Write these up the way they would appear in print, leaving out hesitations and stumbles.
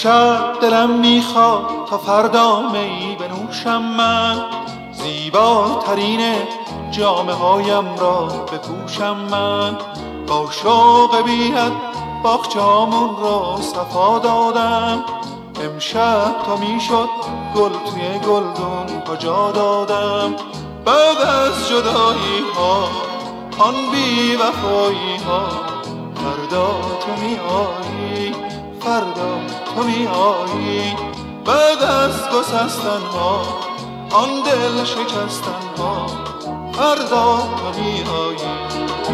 امشب دلم میخواد تا فردا می بنوشم من، زیباترین جامه هایم را بپوشم من. با شوق بی‌حد باغچه‌هامون را صفا دادم، امشب تا میشد گل توی گلدون ها جا دادم. بعد از جدایی ها آن بی وفایی ها، فردا تو می آیی، فردا تو می آیی. بعد از گسستن ها آن دل شکستن ها، فردا تو می آیی.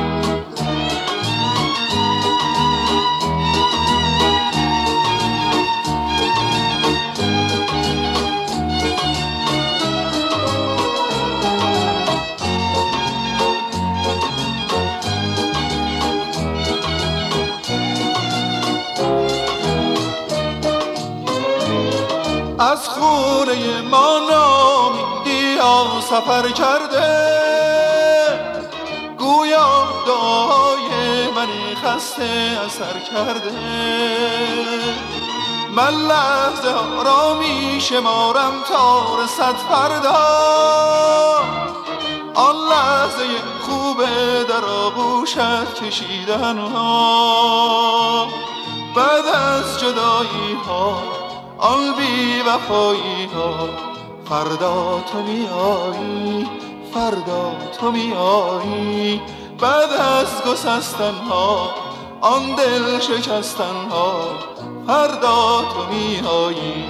از خونه ما نامیدی ها سفر کرده، گویا دعای من خسته اثر کرده. من لحظه ها را می شمارم تا رسد فردا، آن لحظه خوبه در آغوشت کشیدن ها. بعد از جدایی ها آن بی وفایی ها، فردا تو می آیی، فردا تو می آیی. بعد از گسستن ها آن دل شکستن ها، فردا تو می آیی.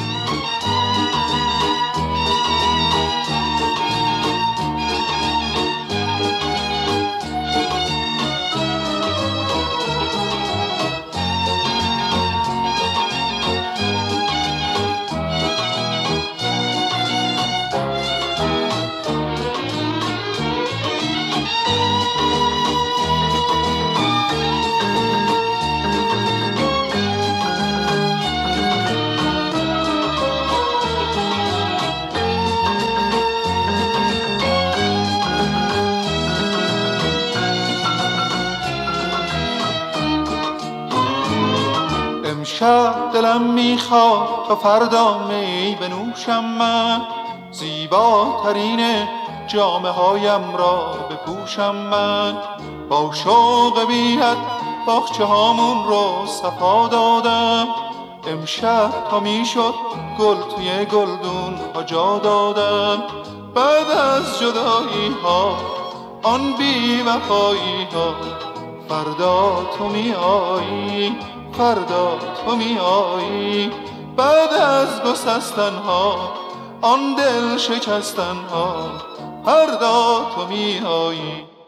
امشب دلم میخواد تا فردا می بنوشم من، زیباترین جامه هایم را بپوشم من. با شوق بی‌حد باغچه هامون رو صفا دادم، امشب تا میشد گل توی گلدون ها جا دادم. بعد از جدایی ها آن بی وفایی ها، فردا تو می آیی، فردا تو می آیی. بعد از گسستن ها آن دل شکستن ها، فردا تو می آیی.